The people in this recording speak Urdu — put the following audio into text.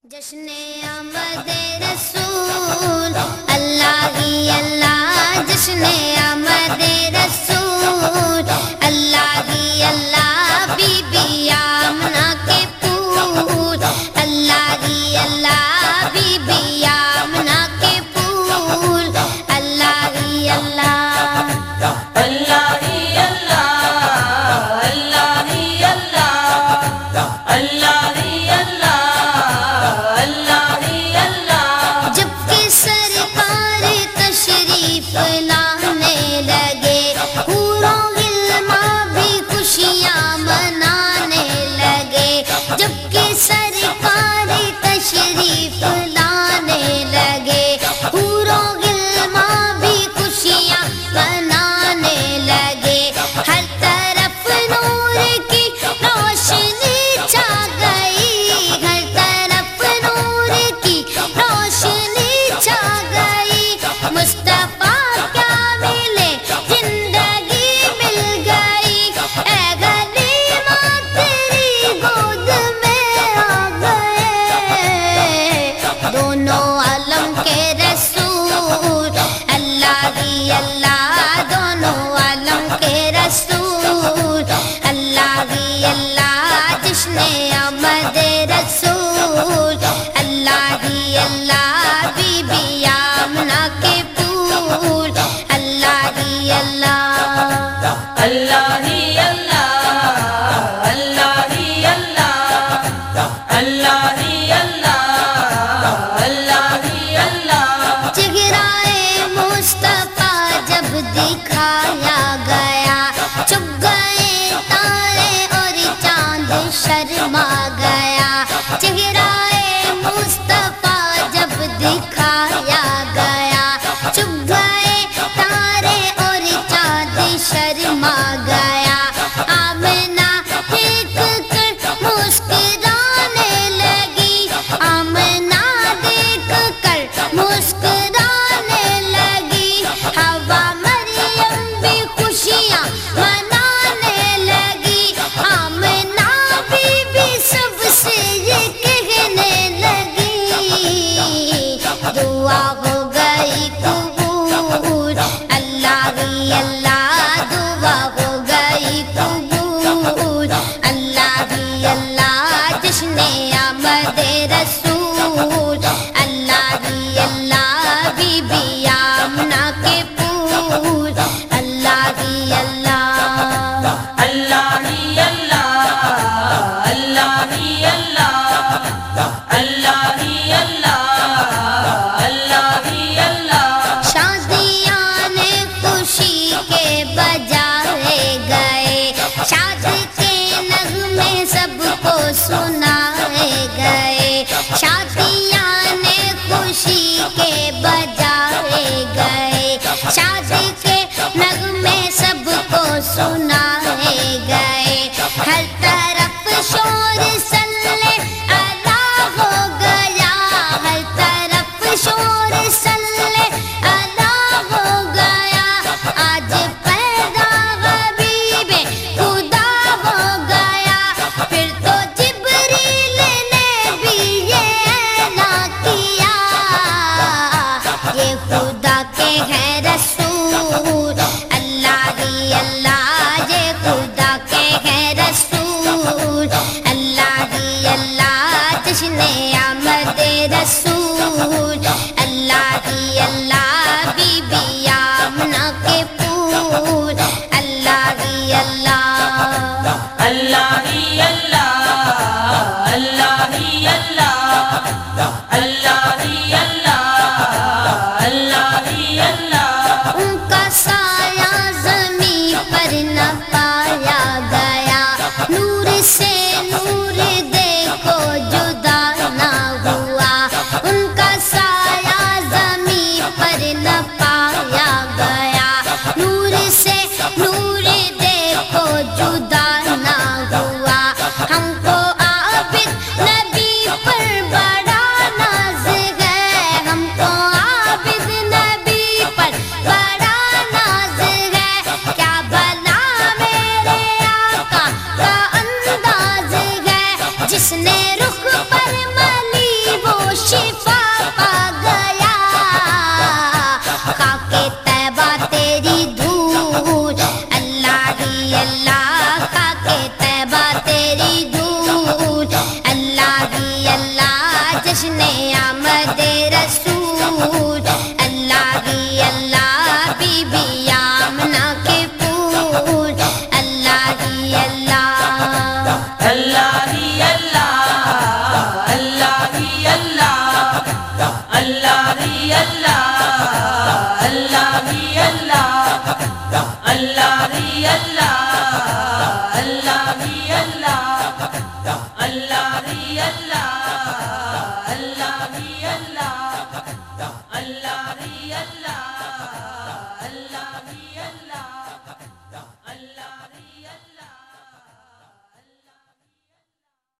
جشن آمد رسول اللہ ہی اللہ، جشن آمد رسول اللہ ہی اللہ، بی بی آمنہ کے پھول اللہ ہی اللہ، بی بی آمنہ کے پھول اللہ ہی اللہ، اللہ ہی اللہ، اللہ ہی اللہ، اللہ ہی اللہ، اللہ ہی اللہ۔ جب کہ سرکار تشریف لانے لگے، حور و غلمان بھی خوشیاں منانے لگے، جب کہ سرکار تشریف لانے لگے، حور و غلمان بھی خوشیاں منانے لگے، ہر طرف نور کی روشنی چھا گئی، ہر طرف نور کی روشنی چھا گئی، مصطفیٰ کیا ملے زندگی مل گئی، اے غریباں تیری گود میں آ گئے، دونوں عالم کے رسول اللہ ہی اللہ، دونوں عالم کے رسول اللہ ہی اللہ، جشن آمد رسول اللہ ہی اللہ، بی بی آمنہ کے پھول اللہ ہی اللہ، اللہ ہی اللہ، اللہ ہی اللہ، اللہ ہی اللہ، اللہ ہی اللہ۔ چہرۂ مصطفیٰ جب دکھایا گیا، چھپ گئے تارے اور چاند شرما گیا، چہرۂ مصطفیٰ جب دکھایا گیا، چھپ گئے تارے اور چاند شرما گیا، آمنہ دیکھ کر مسکرانے لگی، آمنہ دیکھ کر مسکرانے لگی، حوا مریم بھی خوشیاں منانے لگی، آمنہ بی بی سب سے یہ کہنے لگی، دعا ہو گئی قبول اللہ ہی اللہ، دعا ہو گئی قبول اللہ ہی اللہ، جشن آمد رسول اللہ ہی اللہ، بی بی آمنہ کے پھول اللہ ہی اللہ، اللہ ہی اللہ، اللہ ہی اللہ، اللہ ہی اللہ، اللہ ہی اللہ۔ شادیاں نے خوشی کے بجائے گئے، شاد کے نغمے سب کو سنائے گئے، شادیاں نے خوشی کے بجائے گئے، شاد کے نغمے سب کو سنائے گئے، ہر طرف شور صلی اللہ ہو گیا، ہر طرف شور صلی اللہ ہو گیا، آج پیدا حبیب خدا ہو گیا، پھر تو جبریل نے بھی یہ اعلان کیا، یہ خدا کے ہیں رسول اللہ ہی اللہ، یہ خدا کے ہیں رسول اللہ ہی اللہ، جشن آمد رسول اللہ ہی اللہ، بی بی آمنہ کے پھول اللہ ہی اللہ، اللہ ہی اللہ، اللہ ہی اللہ، اللہ ہی اللہ، اللہ ہی اللہ۔ ان کا سایہ زمین پر نہ پایا گیا، نور سے نور دیکھو جدا نہ ہوا، ان کا سایہ زمین پر نہ جشن آمد رسول اللہ ہی اللہ بی بی آمنہ کے پھول اللہ ہی اللہ اللہ ہی اللہ اللہ ہی اللہ اللہ ہی اللہ اللہ ہی اللہ اللہ ہی اللہ اللہ ہی اللہ اللہ ہی اللہ اللہ ہی اللہ اللہ ہی اللہ